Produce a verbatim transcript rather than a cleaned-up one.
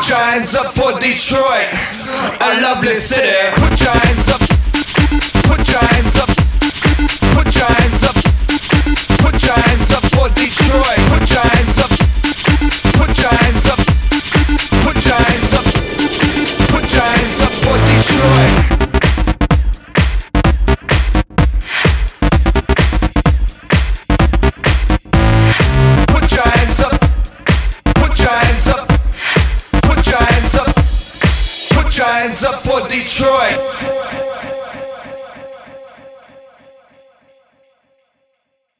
Put your hands up for Detroit, a lovely city. Put your hands up. Put your hands up. Put your hands up. Put your hands up for Detroit. Put your hands up. Put your hands up. Put your hands up. Put your hands up for Detroit. Put your hands up. Put your hands up. Put your hands up. Put your hands up for Detroit.